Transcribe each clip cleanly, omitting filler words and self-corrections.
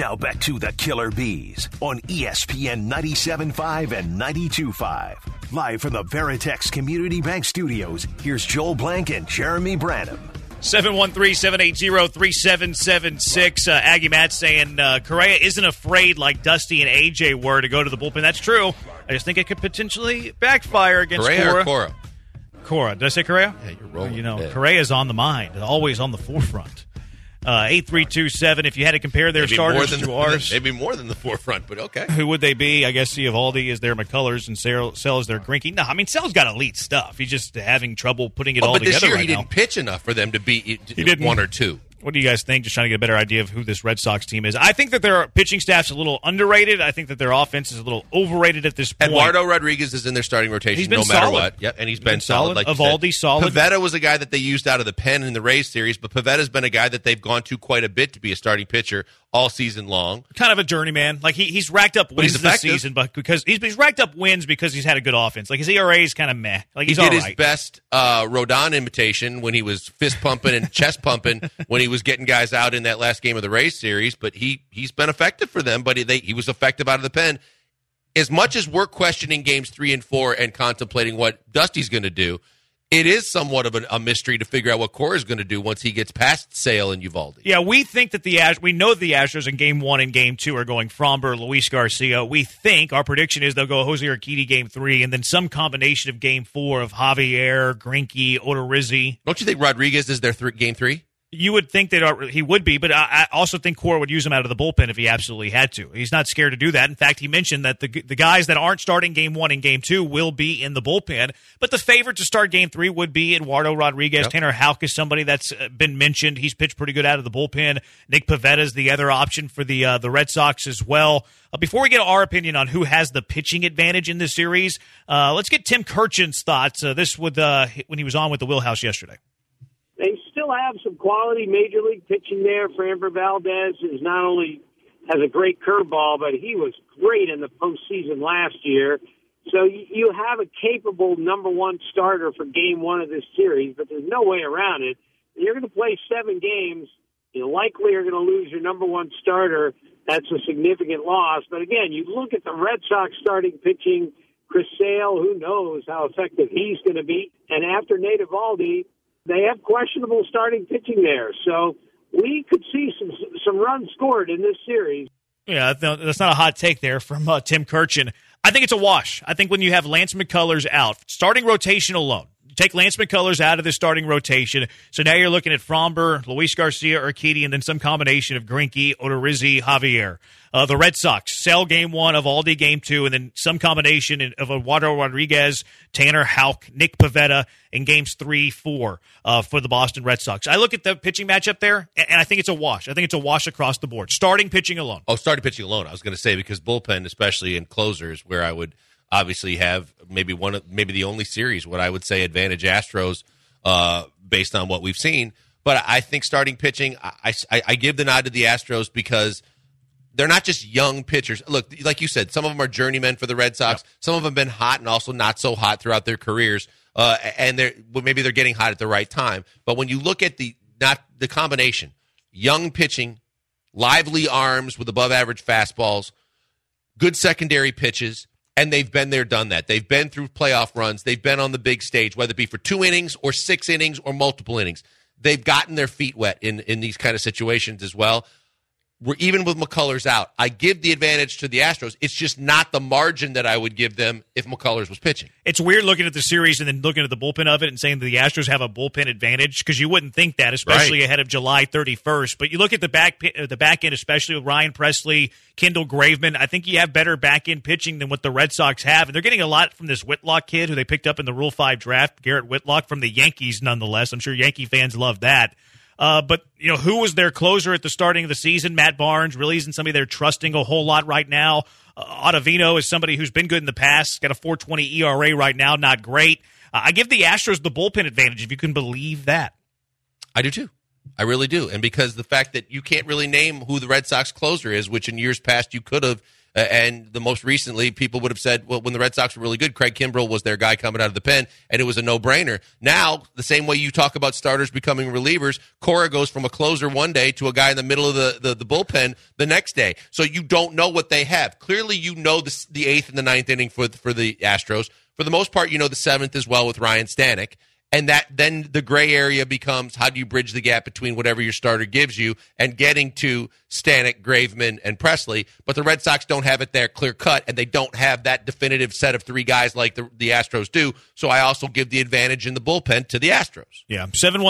Now back to the Killer Bees on ESPN 97.5 and 92.5. Live from the Veritex Community Bank Studios, here's Joel Blank and Jeremy Branham. 713-780-3776. Aggie Matt saying Correa isn't afraid like Dusty and AJ were to go to the bullpen. That's true. I just think it could potentially backfire against Correa. Or Cora? Cora. Did I say Correa? Yeah, you're rolling. Correa's on the mind, always on the forefront. 8327, if you had to compare their starters to ours. Maybe more than the forefront, but okay. Who would they be? I guess Eovaldi is their McCullers and Sale is their Greinke. No, I mean, Sale's got elite stuff. He's just having trouble putting it all together right now. But this year he didn't pitch enough for them to beat one or two. What do you guys think? Just trying to get a better idea of who this Red Sox team is. I think that their pitching staff's a little underrated. I think that their offense is a little overrated at this point. Eduardo Rodriguez is in their starting rotation no matter what. Yep, and he's been solid. Like Eovaldi, solid. Pivetta was a guy that they used out of the pen in the Rays series, but Pavetta's been a guy that they've gone to quite a bit to be a starting pitcher all season long. Kind of a journeyman. Like he's racked up wins this season, but because he's racked up wins because he's had a good offense. Like his ERA is kind of meh. Like he's he did all right. His best Rodon imitation when he was fist pumping and chest pumping when he was getting guys out in that last game of the Rays series, but he's been effective for them, but he was effective out of the pen. As much as we're questioning games 3 and 4 and contemplating what Dusty's going to do, it is somewhat of a mystery to figure out what Cora is going to do once he gets past Sale and Eovaldi. Yeah, we think that we know the Astros in Game 1 and Game 2 are going Fromber, Luis Garcia. We think, our prediction is they'll go Jose Urquidy Game 3, and then some combination of Game 4 of Javier, Greinke, Odorizzi. Don't you think Rodriguez is their Game 3? You would think that he would be, but I also think Cora would use him out of the bullpen if he absolutely had to. He's not scared to do that. In fact, he mentioned that the guys that aren't starting Game 1 and Game 2 will be in the bullpen, but the favorite to start Game 3 would be Eduardo Rodriguez. Yep. Tanner Houck is somebody that's been mentioned. He's pitched pretty good out of the bullpen. Nick Pivetta is the other option for the Red Sox as well. Before we get our opinion on who has the pitching advantage in this series, let's get Tim Kurkjian's thoughts. This when he was on with the Wheelhouse yesterday. They still have some quality major league pitching there. Framber Valdez is not only has a great curveball, but he was great in the postseason last year. So you have a capable number one starter for Game 1 of this series, but there's no way around it. You're going to play 7 games. You likely are going to lose your number one starter. That's a significant loss. But again, you look at the Red Sox starting pitching. Chris Sale, who knows how effective he's going to be. And after Nate Eovaldi, they have questionable starting pitching there. So we could see some runs scored in this series. Yeah, that's not a hot take there from Tim Kurkjian. I think it's a wash. I think when you have Lance McCullers out, starting rotation alone, you take Lance McCullers out of the starting rotation, so now you're looking at Fromber, Luis Garcia, Urquidy, and then some combination of Greinke, Odorizzi, Javier. The Red Sox sell Game 1, Eovaldi Game 2, and then some combination of Eduardo Rodriguez, Tanner Houck, Nick Pivetta in Games 3, 4 for the Boston Red Sox. I look at the pitching matchup there, and I think it's a wash. I think it's a wash across the board. Starting pitching alone. Oh, starting pitching alone. I was going to say because bullpen, especially in closers, where I would obviously have maybe the only series what I would say advantage Astros based on what we've seen. But I think starting pitching, I give the nod to the Astros because they're not just young pitchers. Look, like you said, some of them are journeymen for the Red Sox. Yep. Some of them have been hot and also not so hot throughout their careers. And maybe they're getting hot at the right time. But when you look at the combination, young pitching, lively arms with above-average fastballs, good secondary pitches, and they've been there, done that. They've been through playoff runs. They've been on the big stage, whether it be for 2 innings or 6 innings or multiple innings. They've gotten their feet wet in these kind of situations as well. Even with McCullers out, I give the advantage to the Astros. It's just not the margin that I would give them if McCullers was pitching. It's weird looking at the series and then looking at the bullpen of it and saying that the Astros have a bullpen advantage because you wouldn't think that, especially ahead of July 31st. But you look at the back end, especially with Ryan Presley, Kendall Graveman. I think you have better back end pitching than what the Red Sox have, and they're getting a lot from this Whitlock kid who they picked up in the Rule 5 draft, Garrett Whitlock from the Yankees. Nonetheless, I'm sure Yankee fans love that. But, who was their closer at the starting of the season? Matt Barnes really isn't somebody they're trusting a whole lot right now. Ottavino is somebody who's been good in the past. Got a 4.20 ERA right now, not great. I give the Astros the bullpen advantage, if you can believe that. I do, too. I really do. And because the fact that you can't really name who the Red Sox closer is, which in years past you could have, And the most recently, people would have said, well, when the Red Sox were really good, Craig Kimbrell was their guy coming out of the pen, and it was a no-brainer. Now, the same way you talk about starters becoming relievers, Cora goes from a closer one day to a guy in the middle of the bullpen the next day. So you don't know what they have. Clearly, you know the eighth and the ninth inning for the Astros. For the most part, you know the seventh as well with Ryan Stanek. And that then the gray area becomes how do you bridge the gap between whatever your starter gives you and getting to Stanek, Graveman, and Presley. But the Red Sox don't have it there clear cut, and they don't have that definitive set of three guys like the Astros do. So I also give the advantage in the bullpen to the Astros. Yeah,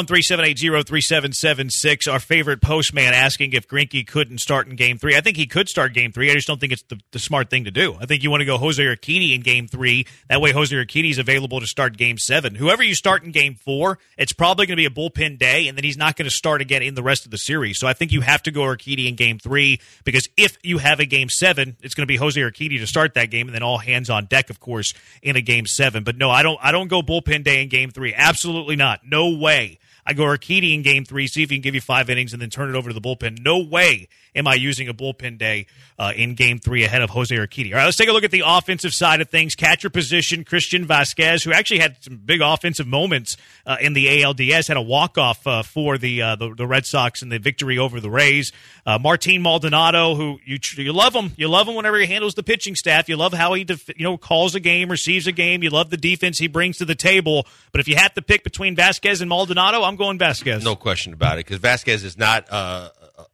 713-780-3776, our favorite postman asking if Greinke couldn't start in Game 3. I think he could start Game 3. I just don't think it's the smart thing to do. I think you want to go Jose Urquidy in Game 3. That way Jose Urquidy is available to start Game 7. Whoever you start in Game 4, it's probably going to be a bullpen day, and then he's not going to start again in the rest of the series. So I think you have to go Urquidy in Game 3, because if you have a Game 7, it's going to be Jose Urquidy to start that game, and then all hands on deck, of course, in a Game 7. But no, I don't go bullpen day in Game 3. Absolutely not. No way. I go Urquidy in Game 3, see if he can give you 5 innings, and then turn it over to the bullpen. No way am I using a bullpen day in Game 3 ahead of Jose Urquidy. All right, let's take a look at the offensive side of things. Catcher position, Christian Vasquez, who actually had some big offensive moments in the ALDS, had a walk-off for the Red Sox in the victory over the Rays. Martin Maldonado, who you love him. You love him whenever he handles the pitching staff. You love how he calls a game, receives a game. You love the defense he brings to the table. But if you have to pick between Vasquez and Maldonado, I'm going Vasquez. No question about it, because Vasquez is not a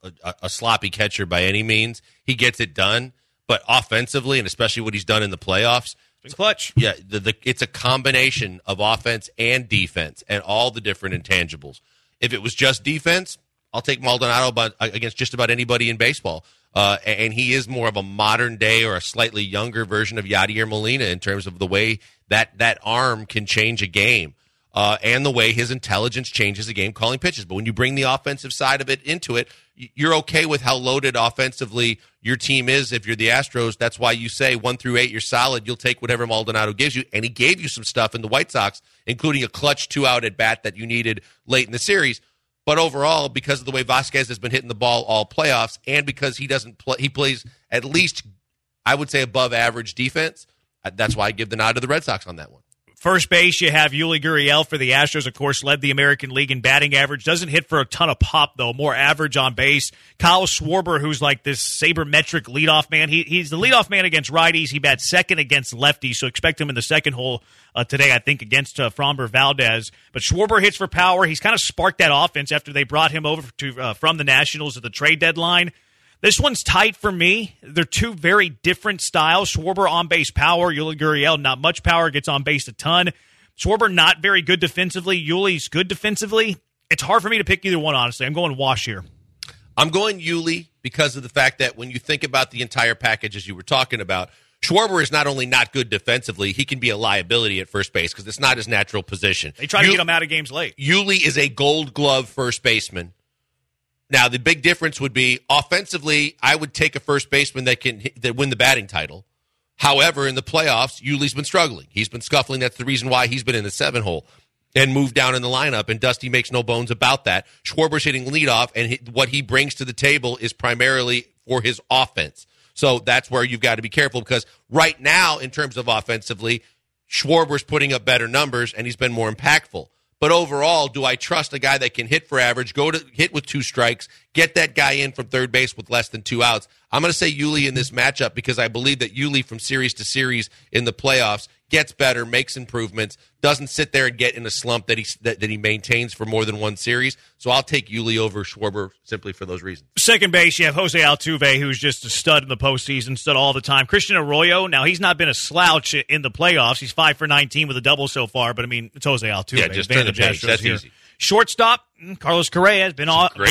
sloppy catcher by any means. He gets it done, but offensively, and especially what he's done in the playoffs, it's clutch. Yeah, it's a combination of offense and defense and all the different intangibles. If it was just defense, I'll take Maldonado against just about anybody in baseball. And he is more of a modern day or a slightly younger version of Yadier Molina in terms of the way that arm can change a game. And the way his intelligence changes a game calling pitches. But when you bring the offensive side of it into it, you're okay with how loaded offensively your team is. If you're the Astros, that's why you say 1 through 8, you're solid. You'll take whatever Maldonado gives you. And he gave you some stuff in the White Sox, including a clutch 2-out at bat that you needed late in the series. But overall, because of the way Vasquez has been hitting the ball all playoffs, and because he plays at least, I would say, above average defense, that's why I give the nod to the Red Sox on that one. First base, you have Yuli Gurriel for the Astros, of course, led the American League in batting average. Doesn't hit for a ton of pop, though. More average on base. Kyle Schwarber, who's like this sabermetric leadoff man. He's the leadoff man against righties. He bats second against lefties, so expect him in the second hole today, I think, against Framber Valdez. But Schwarber hits for power. He's kind of sparked that offense after they brought him over from the Nationals at the trade deadline. This one's tight for me. They're two very different styles. Schwarber on-base power. Yuli Gurriel, not much power, gets on base a ton. Schwarber, not very good defensively. Yuli's good defensively. It's hard for me to pick either one, honestly. I'm going Wash here. I'm going Yuli because of the fact that when you think about the entire package, as you were talking about, Schwarber is not only not good defensively, he can be a liability at first base because it's not his natural position. They try to get him out of games late. Yuli is a gold glove first baseman. Now, the big difference would be offensively, I would take a first baseman that win the batting title. However, in the playoffs, Yuli's been struggling. He's been scuffling. That's the reason why he's been in the 7-hole and moved down in the lineup, and Dusty makes no bones about that. Schwarber's hitting leadoff, and what he brings to the table is primarily for his offense. So that's where you've got to be careful, because right now, in terms of offensively, Schwarber's putting up better numbers, and he's been more impactful. But overall, do I trust a guy that can hit for average, go to hit with 2 strikes, get that guy in from third base with less than 2 outs? I'm going to say Yuli in this matchup because I believe that Yuli from series to series in the playoffs gets better, makes improvements, doesn't sit there and get in a slump that he maintains for more than one series. So I'll take Yuli over Schwarber simply for those reasons. Second base, you have Jose Altuve, who's just a stud in the postseason, stud all the time. Christian Arroyo, now he's not been a slouch in the playoffs. He's 5 for 19 with a double so far, but I mean, it's Jose Altuve. Yeah, just turn the page. That's easy. Shortstop, Carlos Correa has been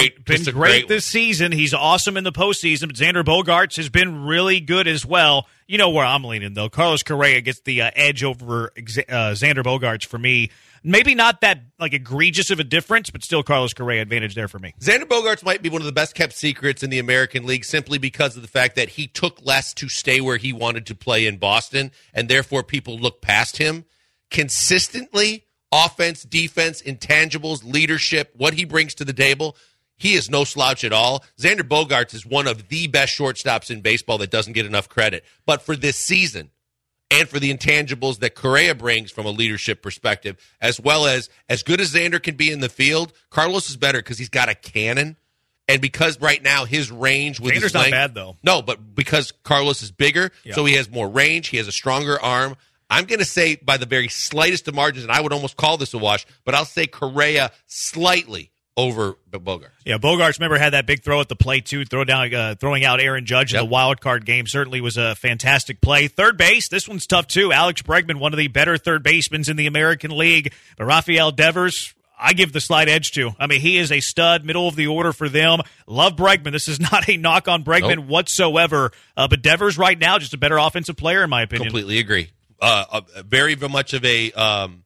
great one this season. He's awesome in the postseason, but Xander Bogaerts has been really good as well. You know where I'm leaning, though. Carlos Correa gets the edge over Xander Bogaerts for me. Maybe not that egregious of a difference, but still Carlos Correa advantage there for me. Xander Bogaerts might be one of the best-kept secrets in the American League simply because of the fact that he took less to stay where he wanted to play in Boston, and therefore people look past him. Consistently, offense, defense, intangibles, leadership, what he brings to the table, he is no slouch at all. Xander Bogaerts is one of the best shortstops in baseball that doesn't get enough credit. But for this season, and for the intangibles that Correa brings from a leadership perspective, as well as good as Xander can be in the field, Carlos is better because he's got a cannon. And because right now his range with Xander's his length, not bad, though. No, but because Carlos is bigger, so he has more range, he has a stronger arm. I'm going to say by the very slightest of margins, and I would almost call this a wash, but I'll say Correa slightly over Bogaerts. Yeah, Bogaerts, remember, had that big throw at the plate, too, throwing out Aaron Judge in the wild card game. Certainly was a fantastic play. Third base, this one's tough, too. Alex Bregman, one of the better third basemen in the American League. But Rafael Devers, I give the slight edge to. I mean, he is a stud, middle of the order for them. Love Bregman. This is not a knock on Bregman whatsoever. But Devers right now, just a better offensive player, in my opinion. Completely agree. Very much of an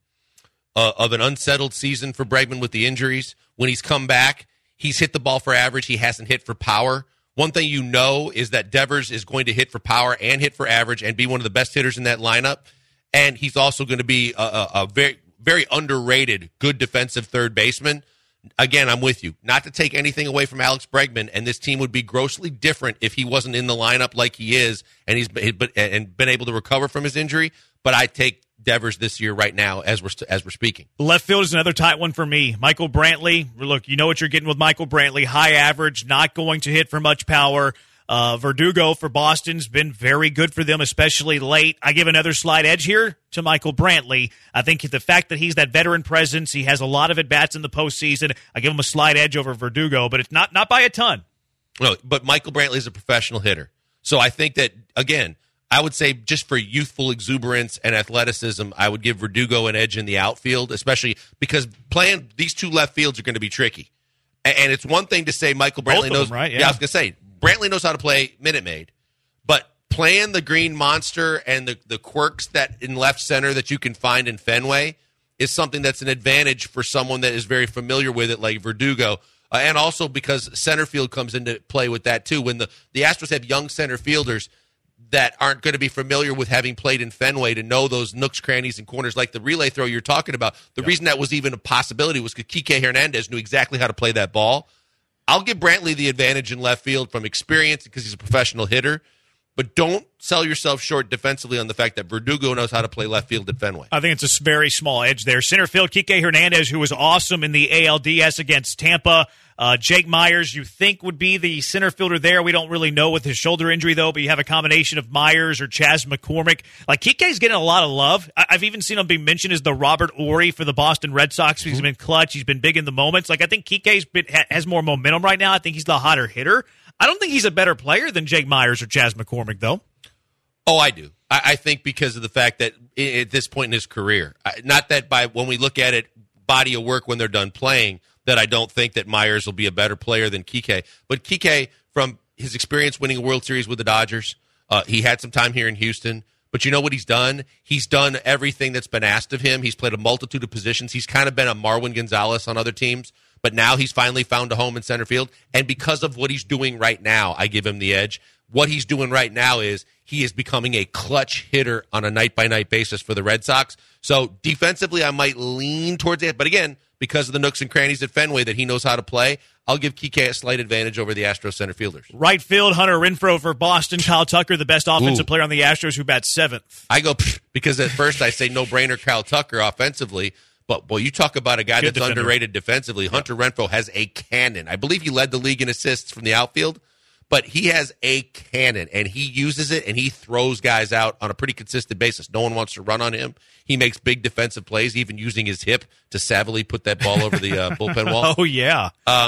unsettled season for Bregman with the injuries. When he's come back, he's hit the ball for average. He hasn't hit for power. One thing you know is that Devers is going to hit for power and hit for average and be one of the best hitters in that lineup. And he's also going to be a very, very underrated, good defensive third baseman. Again, I'm with you. Not to take anything away from Alex Bregman, and this team would be grossly different if he wasn't in the lineup like he is, and he's been able to recover from his injury. But I take Devers this year right now as we're speaking. Left field is another tight one for me. Michael Brantley, look, you know what you're getting with Michael Brantley. High average, not going to hit for much power. Verdugo for Boston's been very good for them, especially late. I give another slight edge here to Michael Brantley. I think the fact that he's that veteran presence, he has a lot of at-bats in the postseason. I give him a slight edge over Verdugo, but it's not by a ton. No, but Michael Brantley is a professional hitter. So I think that, again, I would say just for youthful exuberance and athleticism, I would give Verdugo an edge in the outfield, especially because playing these two left fields are going to be tricky. And it's one thing to say Michael Brantley knows. Right? Yeah, I was going to say, Brantley knows how to play Minute Maid. But playing the Green Monster and the quirks that in left center that you can find in Fenway is something that's an advantage for someone that is very familiar with it, like Verdugo. And also because center field comes into play with that, too. When the Astros have young center fielders that aren't going to be familiar with having played in Fenway to know those nooks, crannies, and corners like the relay throw you're talking about. The reason that was even a possibility was because Kike Hernandez knew exactly how to play that ball. I'll give Brantley the advantage in left field from experience because he's a professional hitter, but don't sell yourself short defensively on the fact that Verdugo knows how to play left field at Fenway. I think it's a very small edge there. Center field, Kike Hernandez, who was awesome in the ALDS against Tampa. Jake Myers, you think would be the center fielder there. We don't really know with his shoulder injury, though, but you have a combination of Myers or Chas McCormick. Like, Kike's getting a lot of love. I've even seen him be mentioned as the Robert Horry for the Boston Red Sox. He's been clutch. He's been big in the moments. Like, I think Kike has more momentum right now. I think he's the hotter hitter. I don't think he's a better player than Jake Myers or Chas McCormick, though. Oh, I do. I think because of the fact that at this point in his career, not that when we look at it, body of work when they're done playing, that I don't think that Myers will be a better player than Kike. But Kike, from his experience winning a World Series with the Dodgers, he had some time here in Houston. But you know what he's done? He's done everything that's been asked of him. He's played a multitude of positions. He's kind of been a Marwin Gonzalez on other teams. But now he's finally found a home in center field. And because of what he's doing right now, I give him the edge. What he's doing right now is he is becoming a clutch hitter on a night-by-night basis for the Red Sox. So defensively, I might lean towards it. But again, because of the nooks and crannies at Fenway that he knows how to play, I'll give Kike a slight advantage over the Astros center fielders. Right field, Hunter Renfroe for Boston. Kyle Tucker, the best offensive player on the Astros, who bats seventh. I go because at first I say no-brainer Kyle Tucker offensively. But, boy, you talk about a guy that's underrated defensively. Hunter Renfroe has a cannon. I believe he led the league in assists from the outfield. But he has a cannon, and he uses it, and he throws guys out on a pretty consistent basis. No one wants to run on him. He makes big defensive plays, even using his hip to savvily put that ball over the bullpen wall. Oh, yeah.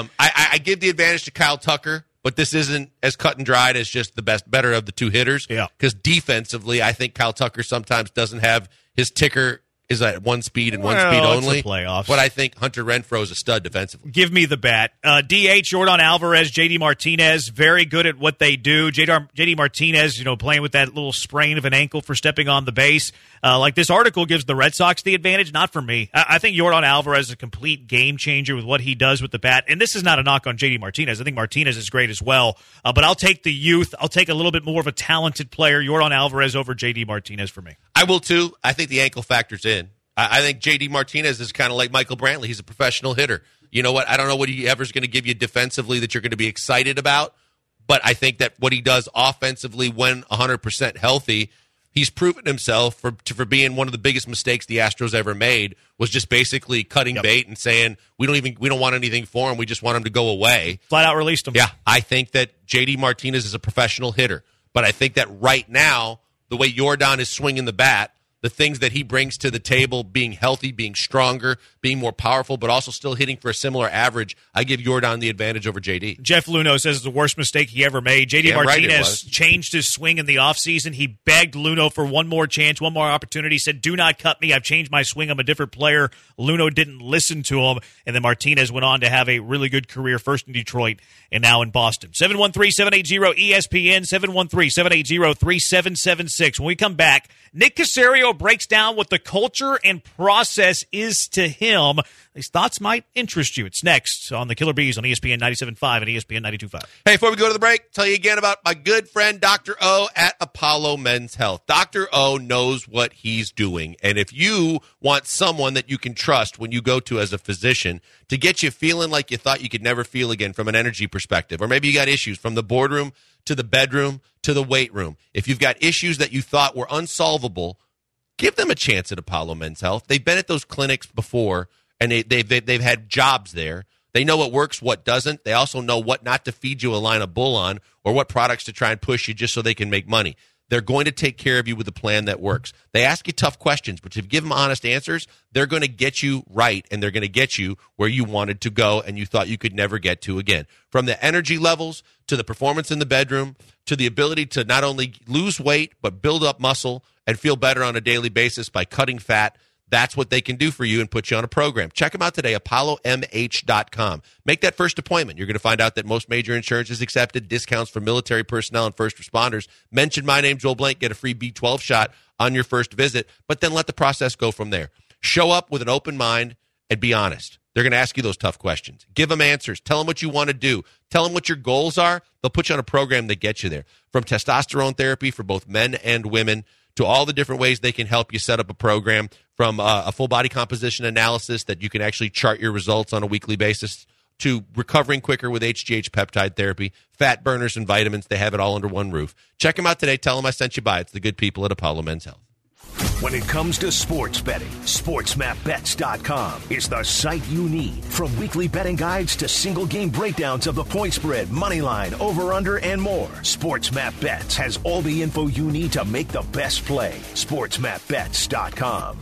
I give the advantage to Kyle Tucker, but this isn't as cut and dried as just the better of the two hitters. Yeah. Because defensively, I think Kyle Tucker sometimes doesn't have his ticker is at one speed and one speed only. It's the playoffs. But I think Hunter Renfroe is a stud defensively. Give me the bat. DH, Jordan Alvarez, JD Martinez, very good at what they do. JD Martinez, playing with that little sprain of an ankle for stepping on the base. Like this article gives the Red Sox the advantage, not for me. I think Jordan Alvarez is a complete game changer with what he does with the bat. And this is not a knock on JD Martinez. I think Martinez is great as well. But I'll take the youth. I'll take a little bit more of a talented player, Jordan Alvarez over JD Martinez for me. I will too. I think the ankle factors in. I think J.D. Martinez is kind of like Michael Brantley. He's a professional hitter. You know what? I don't know what he ever's going to give you defensively that you're going to be excited about, but I think that what he does offensively when 100% healthy, he's proven himself for being one of the biggest mistakes the Astros ever made was just basically cutting bait and saying we don't want anything for him. We just want him to go away. Flat out released him. Yeah, I think that JD Martinez is a professional hitter, but I think that right now the way Yordan is swinging the bat, the things that he brings to the table, being healthy, being stronger, being more powerful, but also still hitting for a similar average, I give Yordan the advantage over JD. Jeff Luhnow says it's the worst mistake he ever made. JD Martinez changed his swing in the offseason. He begged Luhnow for one more chance, one more opportunity. He said, do not cut me. I've changed my swing. I'm a different player. Luhnow didn't listen to him. And then Martinez went on to have a really good career, first in Detroit and now in Boston. 713-780-ESPN, 713-780-3776. When we come back, Nick Caserio breaks down what the culture and process is to him. These thoughts might interest you. It's next on the Killer Bees on ESPN 97.5 and ESPN 92.5. Hey, before we go to the break, tell you again about my good friend Dr. O at Apollo Men's Health. Dr. O knows what he's doing. And if you want someone that you can trust when you go to as a physician to get you feeling like you thought you could never feel again from an energy perspective, or maybe you got issues from the boardroom to the bedroom to the weight room. If you've got issues that you thought were unsolvable, give them a chance at Apollo Men's Health. They've been at those clinics before, and they've had jobs there. They know what works, what doesn't. They also know what not to feed you a line of bull on or what products to try and push you just so they can make money. They're going to take care of you with a plan that works. They ask you tough questions, but if you give them honest answers, they're going to get you right, and they're going to get you where you wanted to go and you thought you could never get to again. From the energy levels to the performance in the bedroom to the ability to not only lose weight but build up muscle and feel better on a daily basis by cutting fat, that's what they can do for you and put you on a program. Check them out today, ApolloMH.com. Make that first appointment. You're going to find out that most major insurance is accepted, discounts for military personnel and first responders. Mention my name, Joel Blank, get a free B12 shot on your first visit, but then let the process go from there. Show up with an open mind and be honest. They're going to ask you those tough questions. Give them answers. Tell them what you want to do. Tell them what your goals are. They'll put you on a program that gets you there. From testosterone therapy for both men and women to all the different ways they can help you set up a program, from a full body composition analysis that you can actually chart your results on a weekly basis, to recovering quicker with HGH peptide therapy, fat burners and vitamins. They have it all under one roof. Check them out today. Tell them I sent you by. It's the good people at Apollo Men's Health. When it comes to sports betting, SportsMapBets.com is the site you need. From weekly betting guides to single-game breakdowns of the point spread, money line, over-under, and more, SportsMapBets has all the info you need to make the best play. SportsMapBets.com.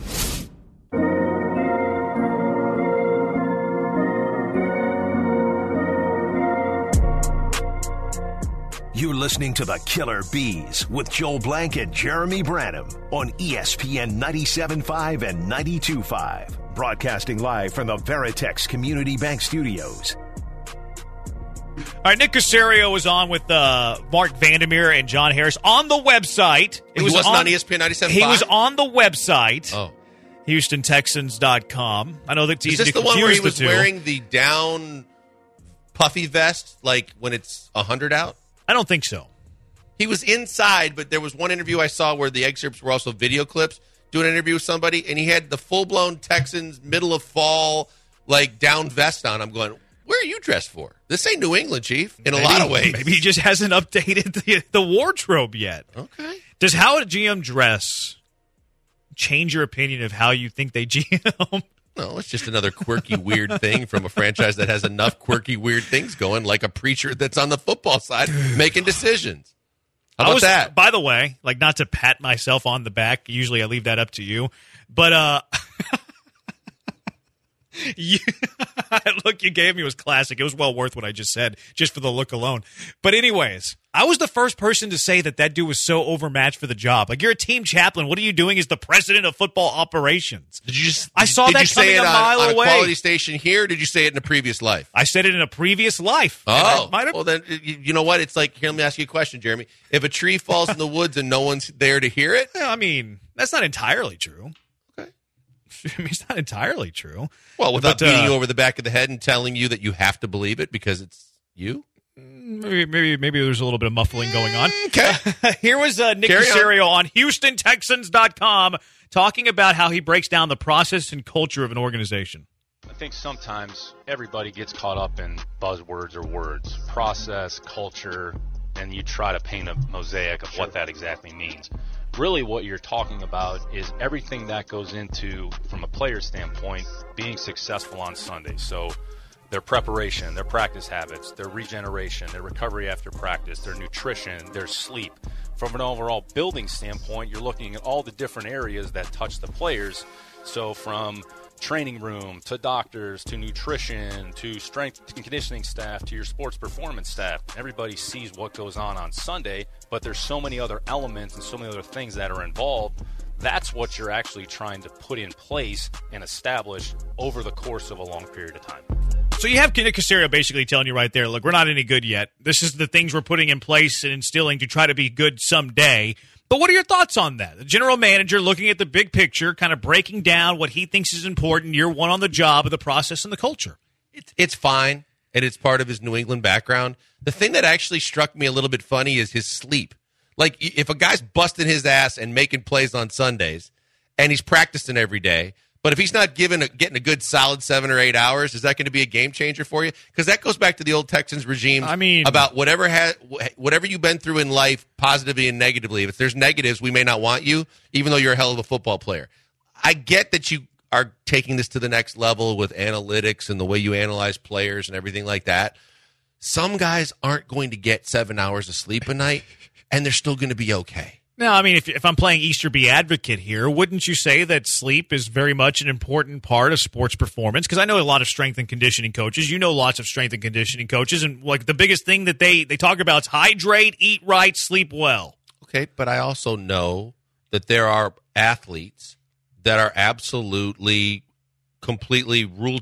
You're listening to the Killer Bees with Joel Blank and Jeremy Branham on ESPN 97.5 and 92.5. Broadcasting live from the Veritex Community Bank Studios. All right, Nick Caserio was on with Mark Vandermeer and John Harris on the website. He wasn't on ESPN 97.5? He was on the website. Oh. HoustonTexans.com. I know that's easy to confuse the two. Is this the one where he was wearing the down puffy vest, like when it's 100 out? I don't think so. He was inside, but there was one interview I saw where the excerpts were also video clips, doing an interview with somebody, and he had the full-blown Texans, middle of fall, like down vest on. I'm going, where are you dressed for? This ain't New England, Chief, in a lot of ways. Maybe he just hasn't updated the wardrobe yet. Okay. Does how a GM dress change your opinion of how you think they GM? No, it's just another quirky, weird thing from a franchise that has enough quirky, weird things going, like a preacher that's on the football side making decisions. How about that? By the way, like, not to pat myself on the back. Usually I leave that up to you. But look you gave me was classic. It was well worth what I just said, just for the look alone. But anyways, I was the first person to say that dude was so overmatched for the job. Like, you're a team chaplain. What are you doing as the president of football operations? I saw that coming a mile away. On a quality station here, or did you say it in a previous life? I said it in a previous life. Oh, well then, you know what? It's like, here, let me ask you a question, Jeremy. If a tree falls in the woods and no one's there to hear it? I mean, that's not entirely true. I mean, it's not entirely true. Well, without beating you over the back of the head and telling you that you have to believe it because it's you? Maybe there's a little bit of muffling going on. Okay. Here was Nick Caserio on HoustonTexans.com talking about how he breaks down the process and culture of an organization. think sometimes everybody gets caught up in buzzwords or words, process, culture, and you try to paint a mosaic of what that exactly means. Really what you're talking about is everything that goes into, from a player standpoint, being successful on Sunday. So their preparation, their practice habits, their regeneration, their recovery after practice, their nutrition, their sleep. From an overall building standpoint, you're looking at all the different areas that touch the players. So from training room to doctors to nutrition to strength and conditioning staff to your sports performance staff, everybody sees what goes on Sunday, but there's so many other elements and so many other things that are involved. That's what you're actually trying to put in place and establish over the course of a long period of time. So you have Nick Caserio basically telling you right there, look, we're not any good yet. This is the things we're putting in place and instilling to try to be good someday. But what are your thoughts on that? The general manager looking at the big picture, kind of breaking down what he thinks is important, year one on the job, of the process and the culture. It's fine, and it's part of his New England background. The thing that actually struck me a little bit funny is his sleep. Like, if a guy's busting his ass and making plays on Sundays, and he's practicing every day, but if he's not getting a good solid 7 or 8 hours, is that going to be a game changer for you? Because that goes back to the old Texans regime. I mean, about whatever you've been through in life, positively and negatively. If there's negatives, we may not want you, even though you're a hell of a football player. I get that you are taking this to the next level with analytics and the way you analyze players and everything like that. Some guys aren't going to get 7 hours of sleep a night, and they're still going to be okay. No, I mean, if I'm playing Easterby advocate here, wouldn't you say that sleep is very much an important part of sports performance? Because I know a lot of strength and conditioning coaches. You know lots of strength and conditioning coaches, and like the biggest thing that they talk about is hydrate, eat right, sleep well. Okay, but I also know that there are athletes that are absolutely, completely blow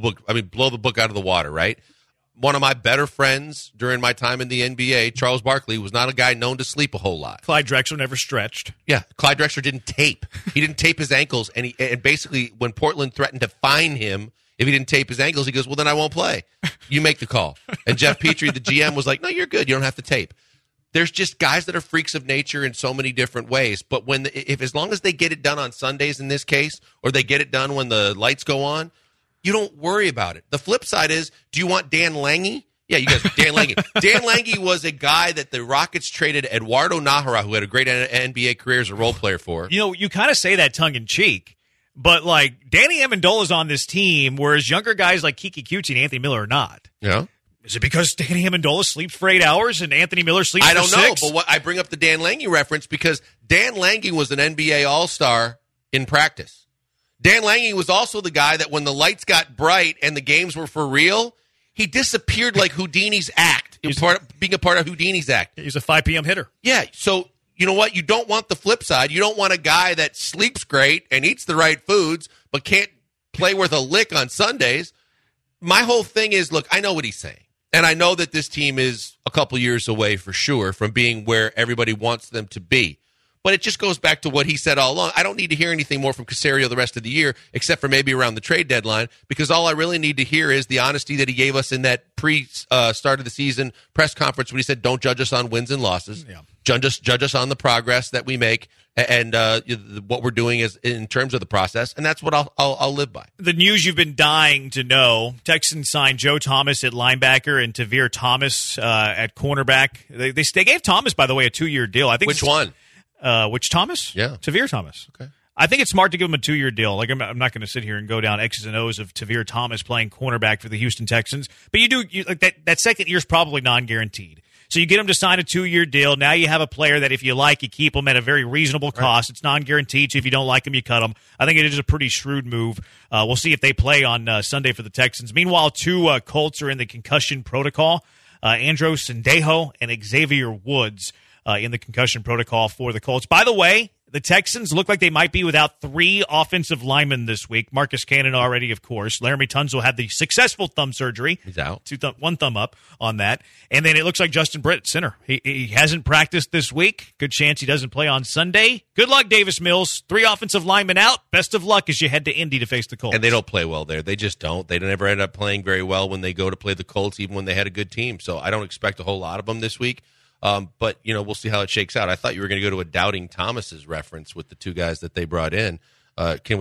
the book out of the water, right? One of my better friends during my time in the NBA, Charles Barkley, was not a guy known to sleep a whole lot. Clyde Drexler never stretched. Yeah, Clyde Drexler didn't tape. He didn't tape his ankles, and basically when Portland threatened to fine him if he didn't tape his ankles, he goes, well, then I won't play. You make the call. And Jeff Petrie, the GM, was like, no, you're good. You don't have to tape. There's just guys that are freaks of nature in so many different ways. But as long as they get it done on Sundays in this case, or they get it done when the lights go on, you don't worry about it. The flip side is, do you want Dan Lange? Yeah, you guys, Dan Lange. Dan Lange was a guy that the Rockets traded Eduardo Nájera, who had a great NBA career as a role player for. You know, you kind of say that tongue-in-cheek, but, like, Danny Amendola's on this team, whereas younger guys like Kiki Kuti and Anthony Miller are not. Yeah. Is it because Danny Amendola sleeps for 8 hours and Anthony Miller sleeps for 6? I don't know, but I bring up the Dan Lange reference because Dan Lange was an NBA All-Star in practice. Dan Lange was also the guy that when the lights got bright and the games were for real, he disappeared like Houdini's act, being a part of Houdini's act. He's a 5 p.m. hitter. Yeah, so you know what? You don't want the flip side. You don't want a guy that sleeps great and eats the right foods but can't play worth a lick on Sundays. My whole thing is, look, I know what he's saying. And I know that this team is a couple years away for sure from being where everybody wants them to be. But it just goes back to what he said all along. I don't need to hear anything more from Caserio the rest of the year, except for maybe around the trade deadline, because all I really need to hear is the honesty that he gave us in that pre-start of the season press conference when he said, don't judge us on wins and losses. Yeah. Judge us on the progress that we make and what we're doing is in terms of the process, and that's what I'll live by. The news you've been dying to know, Texans signed Joe Thomas at linebacker and Tavir Thomas at cornerback. They gave Thomas, by the way, a 2-year deal. I think. Which one? Which Thomas? Yeah. Tavir Thomas. Okay. I think it's smart to give him a 2-year deal. Like, I'm not going to sit here and go down X's and O's of Tavir Thomas playing cornerback for the Houston Texans. But that second year is probably non-guaranteed. So you get him to sign a 2-year deal. Now you have a player that if you like, you keep him at a very reasonable cost. Right. It's non-guaranteed, so if you don't like him, you cut him. I think it is a pretty shrewd move. We'll see if they play on Sunday for the Texans. Meanwhile, 2 Colts are in the concussion protocol. Andros Sendejo and Xavier Woods in the concussion protocol for the Colts. By the way, the Texans look like they might be without 3 offensive linemen this week. Marcus Cannon already, of course. Laramie Tunsil had the successful thumb surgery. He's out. 1 thumb up on that. And then it looks like Justin Britt, center. He hasn't practiced this week. Good chance he doesn't play on Sunday. Good luck, Davis Mills. 3 offensive linemen out. Best of luck as you head to Indy to face the Colts. And they don't play well there. They just don't. They never end up playing very well when they go to play the Colts, even when they had a good team. So I don't expect a whole lot of them this week. But, we'll see how it shakes out. I thought you were going to go to a Doubting Thomas's reference with the 2 guys that they brought in. Can we get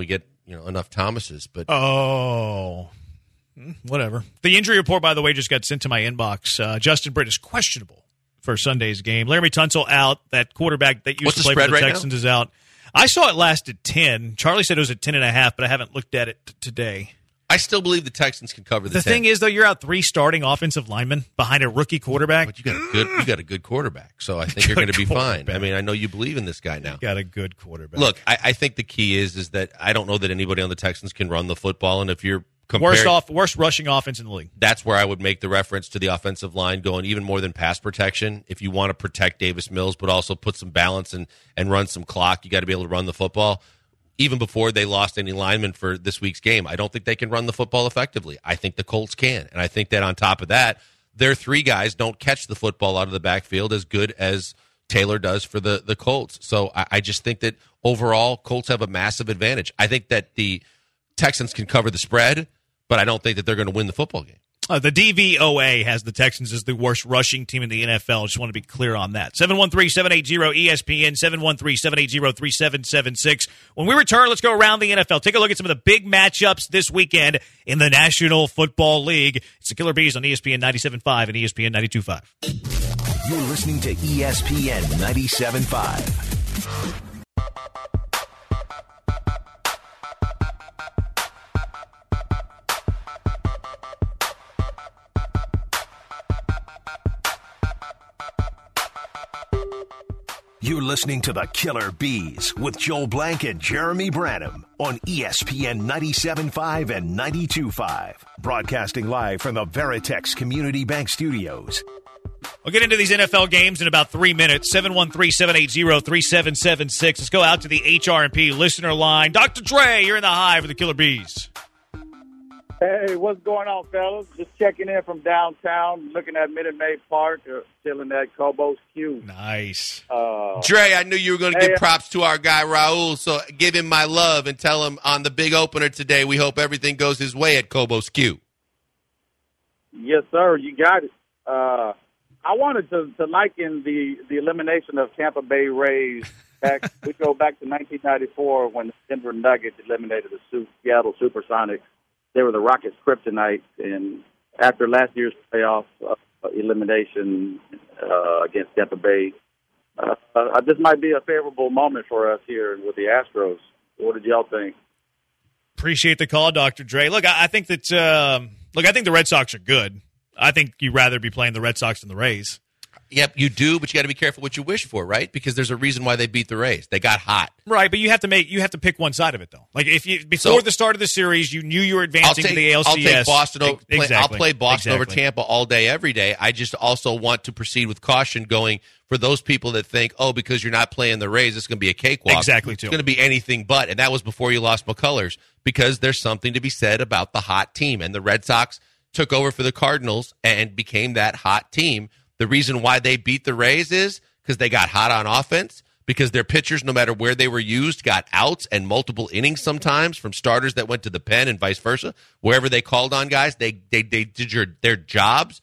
enough Thomases. But whatever. The injury report, by the way, just got sent to my inbox. Justin Britt is questionable for Sunday's game. Laramie Tunsil out. That quarterback that used to play for the Texans is out. I saw it last at 10. Charlie said it was at 10.5, but I haven't looked at it today. I still believe the Texans can cover the 10. The thing is, though, you're out 3 starting offensive linemen behind a rookie quarterback. But you got a good quarterback, so I think you're going to be fine. I mean, I know you believe in this guy now. You got a good quarterback. Look, I think the key is that I don't know that anybody on the Texans can run the football, and if you're comparing, worst rushing offense in the league. That's where I would make the reference to the offensive line going even more than pass protection. If you want to protect Davis Mills, but also put some balance and run some clock, you got to be able to run the football. Even before they lost any linemen for this week's game, I don't think they can run the football effectively. I think the Colts can. And I think that on top of that, their 3 guys don't catch the football out of the backfield as good as Taylor does for the Colts. So I just think that overall, Colts have a massive advantage. I think that the Texans can cover the spread, but I don't think that they're going to win the football game. The DVOA has the Texans as the worst rushing team in the NFL. Just want to be clear on that. 713-780-ESPN, 713-780-3776. When we return, let's go around the NFL. Take a look at some of the big matchups this weekend in the National Football League. It's the Killer Bees on ESPN 97.5 and ESPN 92.5. You're listening to ESPN 97.5. You're listening to the Killer Bees with Joel Blank and Jeremy Branham on ESPN 97.5 and 92.5. Broadcasting live from the Veritex Community Bank Studios. We'll get into these NFL games in about 3 minutes. 713-780-3776. Let's go out to the HR&P listener line. Dr. Dre, you're in the Hive for the Killer Bees. Hey, what's going on, fellas? Just checking in from downtown, looking at Minute Maid Park, chilling at Kobo's Q. Nice. Dre, I knew you were going to give props to our guy Raul, so give him my love and tell him on the big opener today, we hope everything goes his way at Kobo's Q. Yes, sir. You got it. I wanted to liken the elimination of Tampa Bay Rays back. We go back to 1994 when the Denver Nuggets eliminated the Seattle Supersonics. They were the Rockets' kryptonite, and after last year's playoff elimination against Tampa Bay, this might be a favorable moment for us here with the Astros. What did y'all think? Appreciate the call, Dr. Dre. Look, I think that I think the Red Sox are good. I think you'd rather be playing the Red Sox than the Rays. Yep, you do, but you got to be careful what you wish for, right? Because there's a reason why they beat the Rays. They got hot, right? But you have to pick one side of it, though. Like if you before the start of the series, you knew you were advancing to the ALCS. I'll take Boston. I'll play Boston over Tampa all day, every day. I just also want to proceed with caution, going for those people that think, because you're not playing the Rays, it's going to be a cakewalk. Exactly, It's going to be anything but, and that was before you lost McCullers. Because there's something to be said about the hot team, and the Red Sox took over for the Cardinals and became that hot team. The reason why they beat the Rays is because they got hot on offense, because their pitchers, no matter where they were used, got outs and multiple innings sometimes from starters that went to the pen and vice versa. Wherever they called on guys, they did their jobs.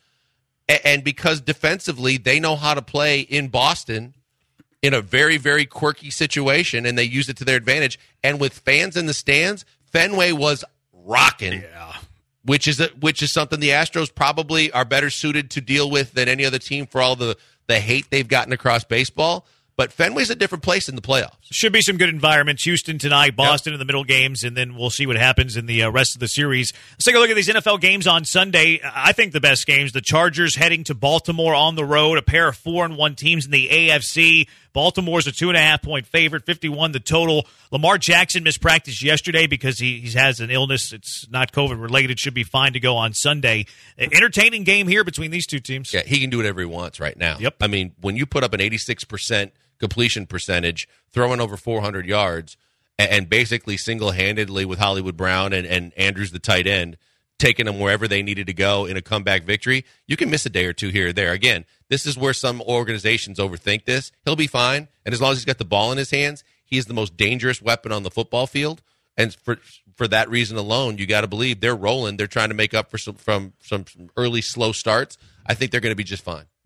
And because defensively they know how to play in Boston in a very, very quirky situation, and they used it to their advantage. And with fans in the stands, Fenway was rocking. Yeah. Which is something the Astros probably are better suited to deal with than any other team for all the hate they've gotten across baseball. But Fenway's a different place in the playoffs. Should be some good environments. Houston tonight, Boston in the middle games, and then we'll see what happens in the rest of the series. Let's take a look at these NFL games on Sunday. I think the best games, the Chargers heading to Baltimore on the road, a pair of 4-1 teams in the AFC. Baltimore's a 2.5-point favorite, 51 the total. Lamar Jackson missed practice yesterday because he has an illness. It's not COVID-related. Should be fine to go on Sunday. Entertaining game here between these two teams. Yeah, he can do whatever he wants right now. Yep. I mean, when you put up an 86% completion percentage, throwing over 400 yards, and basically single-handedly with Hollywood Brown and Andrews, the tight end, taking them wherever they needed to go in a comeback victory, you can miss a day or two here or there. Again, this is where some organizations overthink this. He'll be fine, and as long as he's got the ball in his hands, he is the most dangerous weapon on the football field. And for that reason alone, you got to believe they're rolling. They're trying to make up for some early slow starts. I think they're going to be just fine.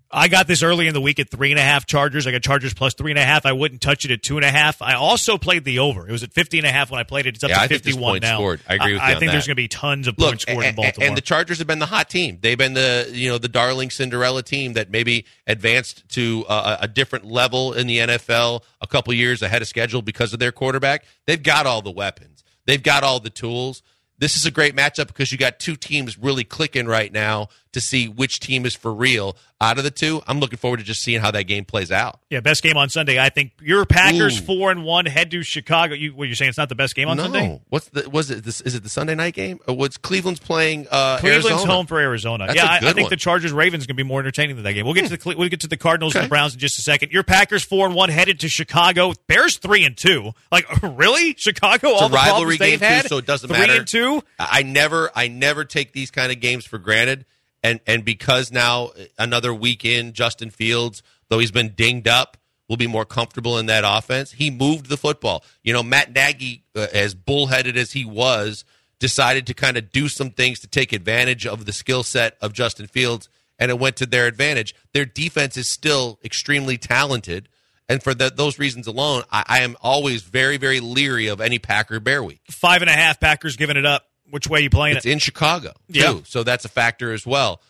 I got this early in the week at 3.5 Chargers. I got Chargers plus 3.5. I wouldn't touch it at 2.5. I also played the over. It was at 50.5 when I played it. It's up to 51 now. Scored. I agree with you I on think that. there's going to be tons of points scored in Baltimore. And the Chargers have been the hot team. They've been the darling Cinderella team that maybe advanced to a different level in the NFL a couple years ahead of schedule because of their quarterback. They've got all the weapons. They've got all the tools. This is a great matchup because you got two teams really clicking right now to see which team is for real. Out of the two, I'm looking forward to just seeing how that game plays out. Yeah, best game on Sunday. I think your Packers 4-1 head to Chicago. You're saying it's not the best game on Sunday? Is it the Sunday night game? Or what's Cleveland's playing? Cleveland's Arizona? home for Arizona. That's I a good think one. the Chargers Ravens going to be more entertaining than that game. We'll get to the Cardinals and the Browns in just a second. Your Packers 4-1 headed to Chicago. Bears 3-2. Like really? Chicago? It's all a the rivalry problems they've game had? too, so it doesn't matter. 3-2. I never take these kind of games for granted. And because now another week in, Justin Fields, though he's been dinged up, will be more comfortable in that offense. He moved the football. Matt Nagy, as bullheaded as he was, decided to kind of do some things to take advantage of the skill set of Justin Fields, and it went to their advantage. Their defense is still extremely talented, and for those reasons alone, I am always very, very leery of any Packer-Bear week. 5.5 Packers giving it up. Which way are you playing It's in Chicago, too, yeah. So that's a factor as well.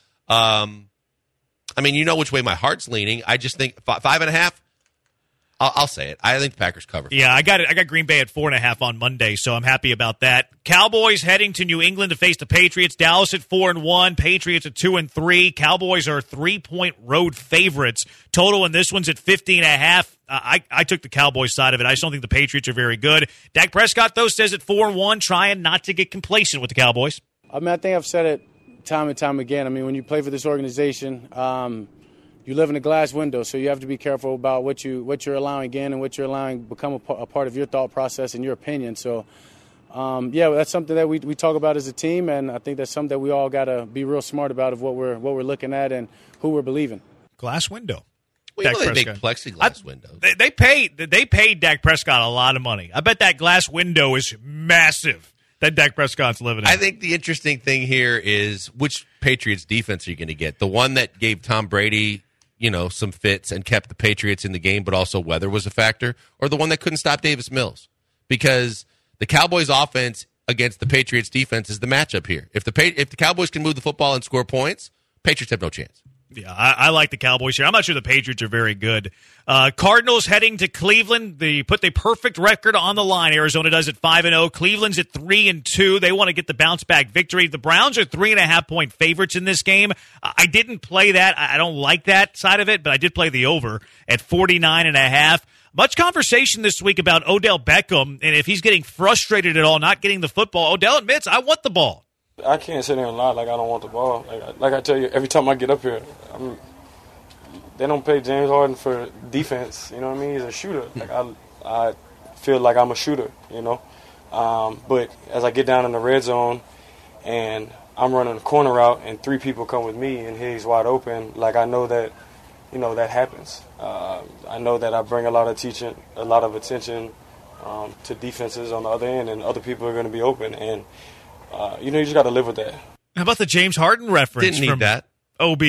Which way my heart's leaning. I just think 5.5, I'll say it. I think the Packers cover. Yeah, I got it. I got Green Bay at 4.5 on Monday, so I'm happy about that. Cowboys heading to New England to face the Patriots. Dallas at 4-1, Patriots at 2-3. Cowboys are 3-point road favorites. Total in this one's at 50.5. I took the Cowboys side of it. I just don't think the Patriots are very good. Dak Prescott, though, says at 4-1, trying not to get complacent with the Cowboys. I think I've said it time and time again. When you play for this organization, you live in a glass window, so you have to be careful about what you're allowing in and what you're allowing become a part of your thought process and your opinion. So, that's something that we talk about as a team, and I think that's something that we all got to be real smart about of what we're looking at and who we're believing. Glass window. They make plexiglass windows. They paid Dak Prescott a lot of money. I bet that glass window is massive that Dak Prescott's living in. I think the interesting thing here is which Patriots defense are you going to get? The one that gave Tom Brady, some fits and kept the Patriots in the game, but also weather was a factor, or the one that couldn't stop Davis Mills? Because the Cowboys offense against the Patriots defense is the matchup here. If the Cowboys can move the football and score points, Patriots have no chance. Yeah, I like the Cowboys here. I'm not sure the Patriots are very good. Cardinals heading to Cleveland. They put the perfect record on the line. Arizona does at 5-0. Cleveland's at 3-2. They want to get the bounce back victory. The Browns are 3.5-point favorites in this game. I didn't play that. I don't like that side of it, but I did play the over at 49.5. Much conversation this week about Odell Beckham and if he's getting frustrated at all not getting the football. Odell admits, I want the ball. I can't sit there and lie like I don't want the ball. Like I tell you, every time I get up here, they don't pay James Harden for defense. You know what I mean? He's a shooter. Like I feel like I'm a shooter. But as I get down in the red zone and I'm running a corner route and 3 people come with me and he's wide open, like I know that, that happens. I know that I bring a lot of attention to defenses on the other end, and other people are going to be open and. You just got to live with that. How about the James Harden reference? Didn't need that. OB.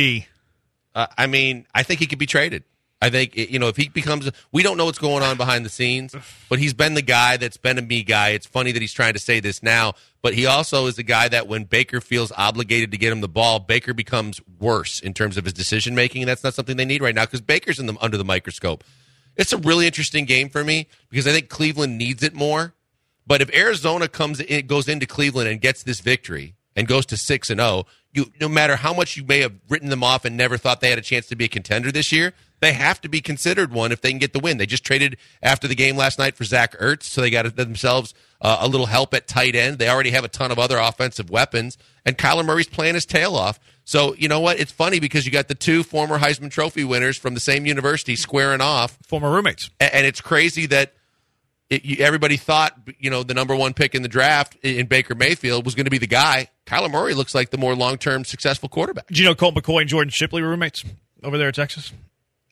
I think he could be traded. I think, if he becomes – we don't know what's going on behind the scenes, but he's been the guy that's been a me guy. It's funny that he's trying to say this now, but he also is the guy that when Baker feels obligated to get him the ball, Baker becomes worse in terms of his decision-making, and that's not something they need right now because Baker's under the microscope. It's a really interesting game for me because I think Cleveland needs it more. But if Arizona goes into Cleveland and gets this victory and goes to 6-0, no matter how much you may have written them off and never thought they had a chance to be a contender this year, they have to be considered one if they can get the win. They just traded after the game last night for Zach Ertz, so they got themselves a little help at tight end. They already have a ton of other offensive weapons, and Kyler Murray's playing his tail off. So, you know what? It's funny because you got the 2 former Heisman Trophy winners from the same university squaring off. Former roommates. And it's crazy that everybody thought, the number 1 pick in the draft in Baker Mayfield was going to be the guy. Kyler Murray looks like the more long-term successful quarterback. Did you know Colt McCoy and Jordan Shipley were roommates over there at Texas?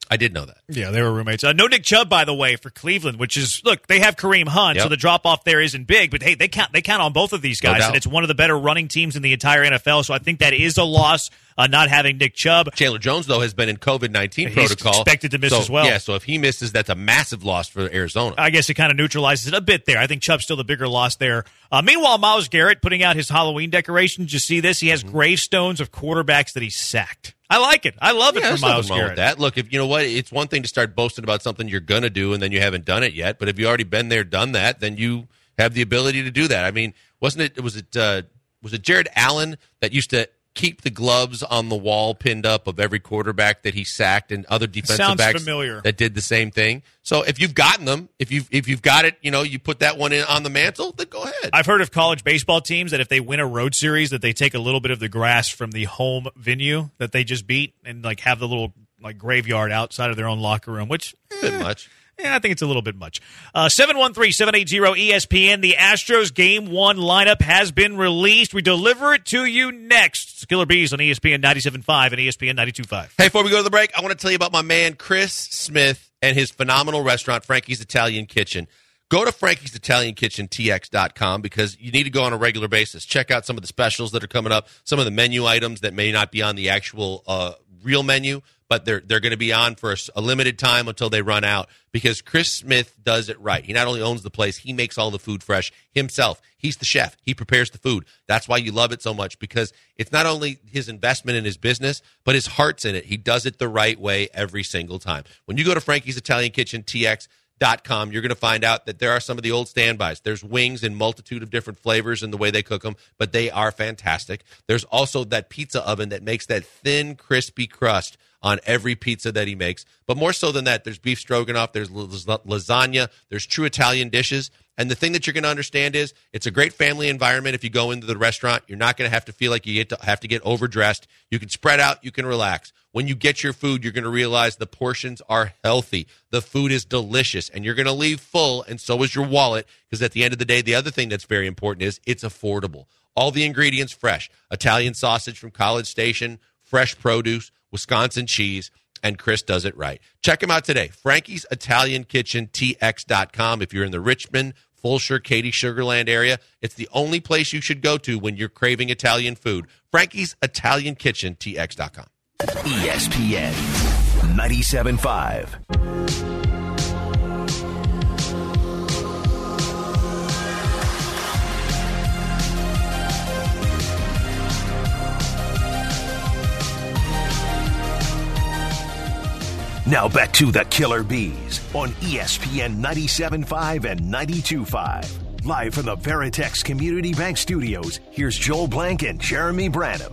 I did know that. Yeah, they were roommates. No Nick Chubb, by the way, for Cleveland, which is, look, they have Kareem Hunt, so the drop-off there isn't big, but, hey, they count on both of these guys, and it's one of the better running teams in the entire NFL, so I think that is a loss, not having Nick Chubb. Chandler Jones, though, has been in COVID-19 protocol. He's expected to miss as well. Yeah, so if he misses, that's a massive loss for Arizona. I guess it kind of neutralizes it a bit there. I think Chubb's still the bigger loss there. Meanwhile, Myles Garrett putting out his Halloween decorations. You see this? He has gravestones of quarterbacks that he sacked. I like it. I love it for Myles Garrett. With that. Look, if you know what, it's one thing to start boasting about something you're going to do and then you haven't done it yet. But if you already been there, done that, then you have the ability to do that. I mean, was it Jared Allen that used to keep the gloves on the wall pinned up of every quarterback that he sacked and other defensive backs that did the same thing? So if you've gotten them, if you've got it, you put that one in on the mantle, then go ahead. I've heard of college baseball teams that if they win a road series, that they take a little bit of the grass from the home venue that they just beat and have the little graveyard outside of their own locker room, which a bit much. Yeah, I think it's a little bit much. 713-780-ESPN. The Astros Game 1 lineup has been released. We deliver it to you next. It's Killer Bees on ESPN 97.5 and ESPN 92.5. Hey, before we go to the break, I want to tell you about my man Chris Smith and his phenomenal restaurant, Frankie's Italian Kitchen. Go to Frankie's Italian Kitchen, TX.com, because you need to go on a regular basis. Check out some of the specials that are coming up, some of the menu items that may not be on the actual real menu, but they're going to be on for a limited time until they run out, because Chris Smith does it right. He not only owns the place, he makes all the food fresh himself. He's the chef. He prepares the food. That's why you love it so much, because it's not only his investment in his business, but his heart's in it. He does it the right way every single time. When you go to Frankie's Italian Kitchen, TX.com, you're going to find out that there are some of the old standbys. There's wings in multitude of different flavors in the way they cook them, but they are fantastic. There's also that pizza oven that makes that thin, crispy crust on every pizza that he makes. But more so than that, there's beef stroganoff, there's lasagna, there's true Italian dishes. And the thing that you're going to understand is it's a great family environment. If you go into the restaurant, you're not going to have to feel like you have to get overdressed. You can spread out, you can relax. When you get your food, you're going to realize the portions are healthy. The food is delicious, and you're going to leave full, and so is your wallet, because at the end of the day, the other thing that's very important is it's affordable. All the ingredients fresh. Italian sausage from College Station, fresh produce, Wisconsin cheese, and Chris does it right. Check him out today. Frankie's Italian Kitchen, TX.com. If you're in the Richmond, Fulshire, Katy, Sugar Land area, it's the only place you should go to when you're craving Italian food. Frankie's Italian Kitchen, TX.com. ESPN 97.5. Now back to the Killer Bees on ESPN 97.5 and 92.5. Live from the Veritex Community Bank Studios, here's Joel Blank and Jeremy Branham.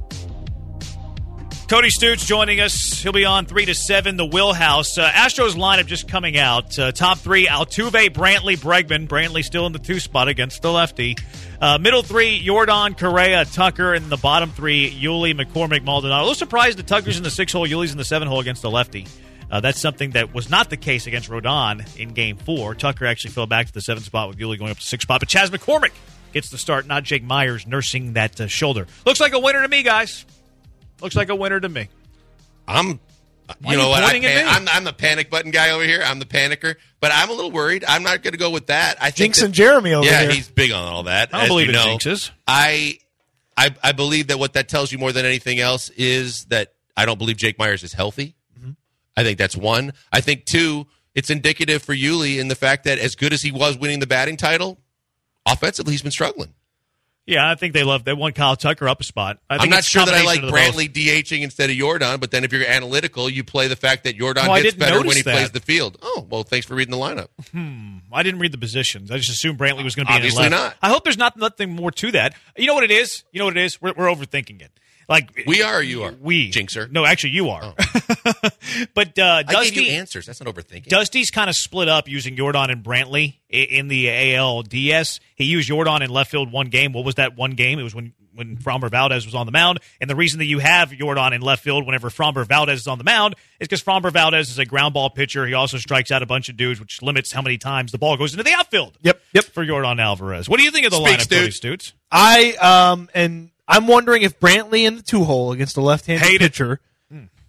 Cody Stutes joining us. He'll be on 3 to 7, the Wheelhouse. Astros lineup just coming out. Top three, Altuve, Brantley, Bregman. Brantley still in the 2 spot against the lefty. Middle three, Jordan, Correa, Tucker. And the bottom three, Yuli, McCormick, Maldonado. A little surprised that Tucker's in the 6 hole, Yuli's in the 7 hole against the lefty. That's something that was not the case against Rodon in Game 4. Tucker actually fell back to the 7 spot with Yuli going up to 6 spot. But Chas McCormick gets the start, not Jake Myers nursing that shoulder. Looks like a winner to me, guys. Looks like a winner to me. I'm the panic button guy over here. I'm the panicker, but I'm a little worried. I'm not going to go with that. I think Jinx and Jeremy over here. Yeah, he's big on all that. I don't believe in jinxes. I believe that what that tells you more than anything else is that I don't believe Jake Myers is healthy. Mm-hmm. I think that's one. I think, two, it's indicative for Yuli in the fact that as good as he was winning the batting title, offensively he's been struggling. Yeah, I think they want Kyle Tucker up a spot. I'm not sure that I like Brantley DHing instead of Jordan, but then if you're analytical, you play the fact that Jordan gets better when he plays the field. Oh, well, thanks for reading the lineup. I didn't read the positions. I just assumed Brantley was going to be obviously in the not. left. I hope there's nothing more to that. You know what it is? We're overthinking it. Like we are or you are? We. Jinxer. No, actually you are. Oh. But I gave you answers. That's not overthinking. Dusty's kind of split up using Jordan and Brantley in the ALDS. He used Jordan in left field one game. What was that one game? It was when Framber Valdez was on the mound. And the reason that you have Jordan in left field whenever Framber Valdez is on the mound is because Framber Valdez is a ground ball pitcher. He also strikes out a bunch of dudes, which limits how many times the ball goes into the outfield. Yep. For Jordan Alvarez. What do you think of the lineup, Cody Stutes? I'm wondering if Brantley in the 2 hole against a left-handed pitcher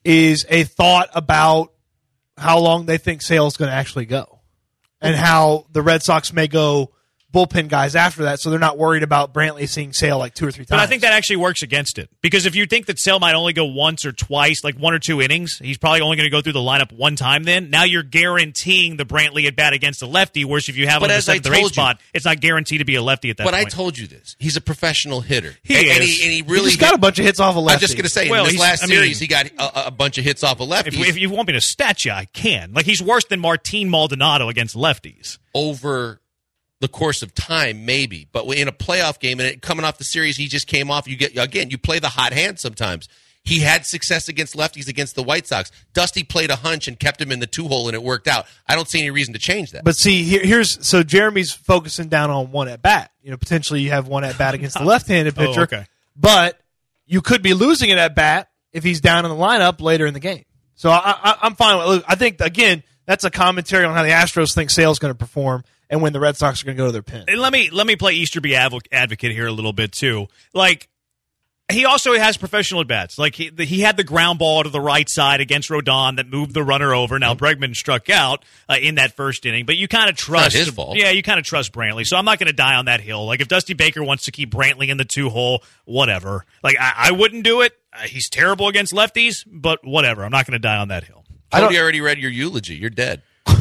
is a thought about how long they think Sale's going to actually go and how the Red Sox may go bullpen guys after that, so they're not worried about Brantley seeing Sale like 2 or 3 times. But I think that actually works against it. Because if you think that Sale might only go once or twice, like 1 or 2 innings, he's probably only going to go through the lineup one time then. Now you're guaranteeing the Brantley at bat against the lefty, whereas if you have him in the 7th or 8th spot, it's not guaranteed to be a lefty at that point. But I told you this. He's a professional hitter. He is. And he really he's got a bunch of hits off a lefty. I'm just going to say, in this last series, he got a bunch of hits off a lefty. If you want me to stat you, I can. Like, he's worse than Martin Maldonado against lefties. Over the course of time, maybe, but in a playoff game and coming off the series, he just came off. You play the hot hand sometimes. He had success against lefties against the White Sox. Dusty played a hunch and kept him in the 2-hole, and it worked out. I don't see any reason to change that. But see, so Jeremy's focusing down on one at bat. Potentially you have one at bat against the left-handed pitcher. Okay. But you could be losing it at bat if he's down in the lineup later in the game. So I'm fine with it. I think again that's a commentary on how the Astros think Sale's going to perform and when the Red Sox are going to go to their pen. And let me play Easterby advocate here a little bit too. Like, he also has professional at bats. Like, he had the ground ball to the right side against Rodon that moved the runner over. Now Bregman struck out in that first inning, but you kind of trust. It's not his fault. Yeah, you kind of trust Brantley. So I'm not going to die on that hill. Like, if Dusty Baker wants to keep Brantley in the 2-hole, whatever. Like, I wouldn't do it. He's terrible against lefties, but whatever. I'm not going to die on that hill. Cody already read your eulogy. You're dead.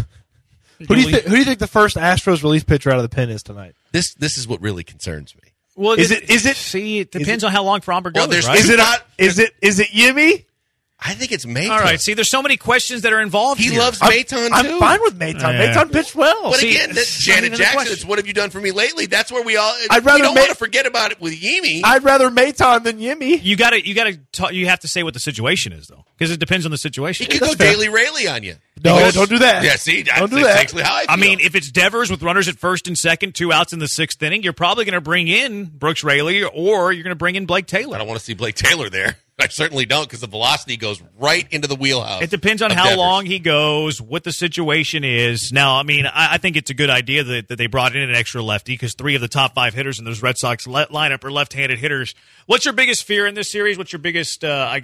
Who do you think the first Astros relief pitcher out of the pen is tonight? This is what really concerns me. Well, is it? See, it depends on how long Fromber goes. Well, right? Is it Yimmy? I think it's Maton. All right. See, there's so many questions that are involved. He here. loves Maton too. I'm fine with Maton. Yeah. Maton pitched well. But See, again, Janet Jackson, it's what have you done for me lately? That's where we all. I'd rather we don't want to forget about it with Yimi. I'd rather Maton than Yimmy. You have to say what the situation is though, because it depends on the situation. He could go Daily Rayleigh on you. No, don't do that. Yeah, see, don't do that's that. actually how I feel. I mean, if it's Devers with runners at first and second, 2 outs in the 6th inning, you're probably going to bring in Brooks Raley or you're going to bring in Blake Taylor. I don't want to see Blake Taylor there. I certainly don't, because the velocity goes right into the wheelhouse. It depends on how Devers. long he goes, what the situation is. Now, I mean, I think it's a good idea that they brought in an extra lefty because 3 of the top 5 hitters in those Red Sox lineup are left-handed hitters. What's your biggest fear in this series? What's your biggest,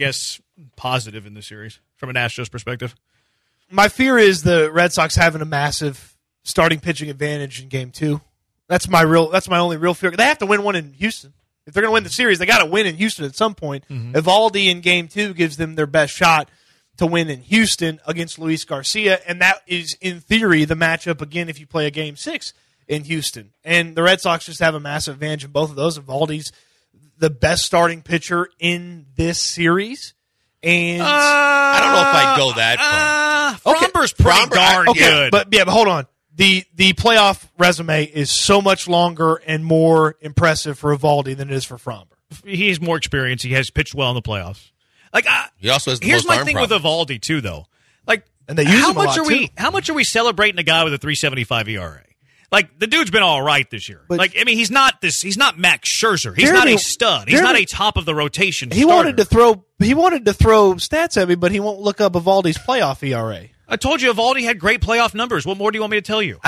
positive in this series from an Astros perspective? My fear is the Red Sox having a massive starting pitching advantage in Game 2. That's my only real fear. They have to win one in Houston. If they're going to win the series, they got to win in Houston at some point. Mm-hmm. Evaldi in Game 2 gives them their best shot to win in Houston against Luis Garcia, and that is, in theory, the matchup again if you play a Game 6 in Houston. And the Red Sox just have a massive advantage in both of those. Evaldi's the best starting pitcher in this series. And I don't know if I'd go that far. Fromber's pretty darn good. But hold on. The playoff resume is so much longer and more impressive for Evaldi than it is for Fromber. He has more experience. He has pitched well in the playoffs. Like, he also has the here's most my arm thing problem. with Evaldi too, though. Like, and they use him a lot, too. How much are we celebrating a guy with a 3.75 ERA? Like, the dude's been all right this year. But, like, I mean, he's not Max Scherzer. He's not a stud. He's not a top of the rotation starter. He wanted to throw stats at me, but he won't look up Evaldi's playoff ERA. I told you Evaldi had great playoff numbers. What more do you want me to tell you?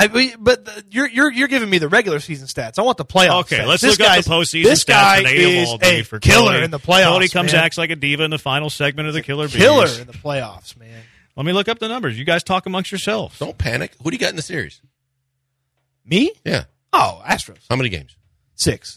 You're giving me the regular season stats. I want the playoff. Okay, stats. let's look up the postseason this stats. Guy for Nate is Evaldi a for killer Cody. in the playoffs. Cody comes man. acts like a diva in the final segment of the Killer Bees. Killer in the playoffs, man. Let me look up the numbers. You guys talk amongst yourselves. Don't panic. Who do you got in the series? Me? Yeah. Oh, Astros. How many games? 6.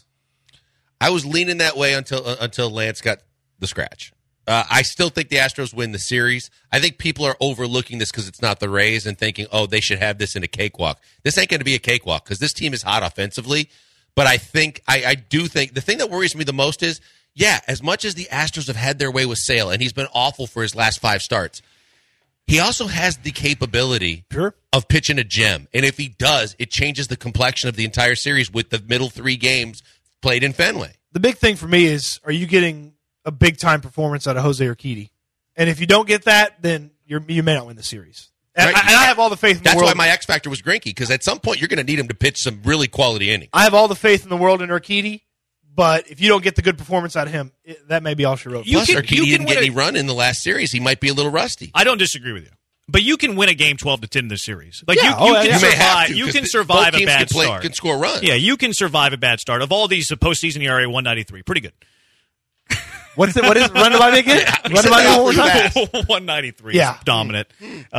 I was leaning that way until Lance got the scratch. I still think the Astros win the series. I think people are overlooking this because it's not the Rays and thinking, oh, they should have this in a cakewalk. This ain't going to be a cakewalk because this team is hot offensively. But I do think the thing that worries me the most is, yeah, as much as the Astros have had their way with Sale, and he's been awful for his last 5 starts, he also has the capability of pitching a gem. And if he does, it changes the complexion of the entire series with the middle 3 games played in Fenway. The big thing for me is, are you getting a big-time performance out of Jose Urquidy? And if you don't get that, then you may not win the series. And, right. I have all the faith in the world. That's why my X factor was Greinke, because at some point you're going to need him to pitch some really quality innings. I have all the faith in the world in Urquidy, but if you don't get the good performance out of him, that may be all she wrote. Plus, Urquidy didn't get any run in the last series. He might be a little rusty. I don't disagree with you. But you can win a game 12-10 in this series. Like yeah, you can survive a bad start. Can score runs. Yeah, you can survive a bad start. Of all these, the postseason ERA 193, pretty good. What is it? Run it by me again? Run it by me one more time. 193. Yeah. Dominant.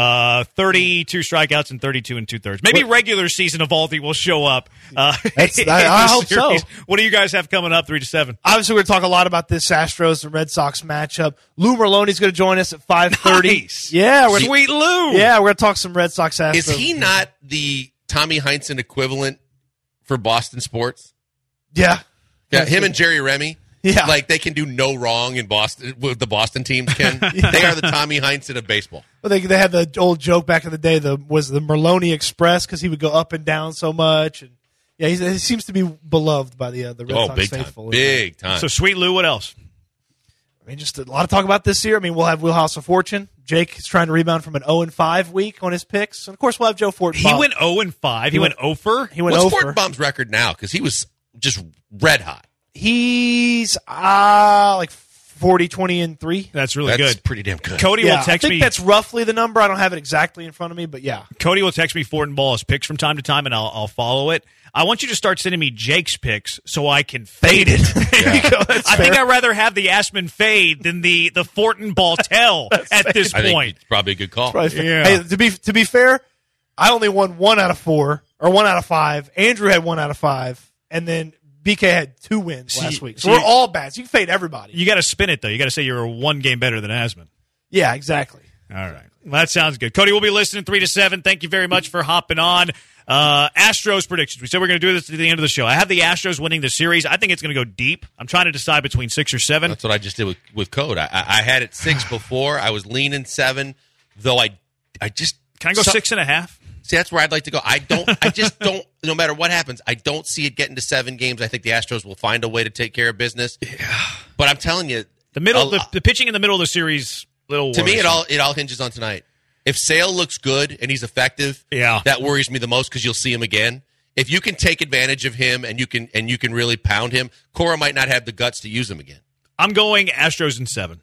32 strikeouts and 32 2/3. Maybe regular season Eovaldi will show up. I hope so. What do you guys have coming up 3 to 7? Obviously, we're going to talk a lot about this Astros and Red Sox matchup. Lou Merloni's going to join us at 5:30. Nice. Yeah, Sweet Lou. Yeah, we're going to talk some Red Sox Astros. Is he not the Tommy Heinsohn equivalent for Boston sports? Yeah. Yeah, him and Jerry Remy. Yeah. Like they can do no wrong in Boston. The Boston teams can. They are the Tommy Heinsohn of baseball. Well, they had the old joke back in the day. Was the Merloni Express because he would go up and down so much. And yeah, he seems to be beloved by the Red Sox big faithful. Time. Big time. So Sweet Lou, what else? I mean, just a lot of talk about this year. I mean, we'll have Wheelhouse of Fortune. Jake is trying to rebound from an 0-5 week on his picks, and of course, we'll have Joe Fortenbaum. He went 0-5. He went 0-for. He went What's 0-for. Fortenbaum's record now? Because he was just red hot. He's like 40-20-3. That's really That's good. pretty damn good. Cody will text I think me. that's roughly the number. I don't have it exactly in front of me, but yeah. Cody will text me Fortenball's picks from time to time, and I'll follow it. I want you to start sending me Jake's picks so I can fade it. There you go. I think I'd rather have the Asman fade than the Fortenball tell at this I think point. it's probably a good call. Yeah. Hey, to be fair, I only won 1 out of 4 or 1 out of 5. Andrew had 1 out of 5, and then BK had 2 wins last week. So we're all bad. So you can fade everybody. You got to spin it though. You got to say you're 1 game better than Asman. Yeah, exactly. All right. Well, that sounds good. Cody will be listening 3 to 7. Thank you very much for hopping on. Astros predictions. We said we're going to do this at the end of the show. I have the Astros winning the series. I think it's going to go deep. I'm trying to decide between 6 or 7. That's what I just did with Code. I had it 6 before. I was leaning 7, though I just... Can I go 6.5? See, that's where I'd like to go. I just don't, no matter what happens, I don't see it getting to 7 games. I think the Astros will find a way to take care of business. Yeah. But I'm telling you... The pitching in the middle of the series, little to worrisome. me, it all hinges on tonight. If Sale looks good and he's effective, that worries me the most because you'll see him again. If you can take advantage of him and you can really pound him, Cora might not have the guts to use him again. I'm going Astros in 7.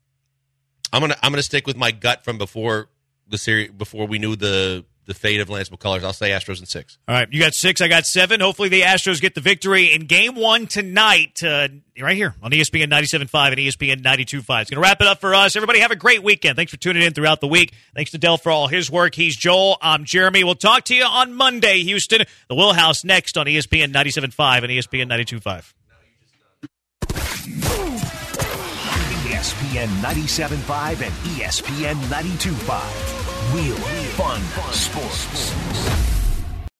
I'm gonna stick with my gut from before the series, before we knew the fate of Lance McCullers. I'll say Astros in 6. All right, you got 6, I got 7. Hopefully the Astros get the victory in Game 1 tonight, right here on ESPN 97.5 and ESPN 92.5. It's going to wrap it up for us. Everybody have a great weekend. Thanks for tuning in throughout the week. Thanks to Del for all his work. He's Joel. I'm Jeremy. We'll talk to you on Monday, Houston. The Wheelhouse next on ESPN 97.5 and ESPN 92.5. ESPN 97.5 and ESPN 92.5. Real fun sports.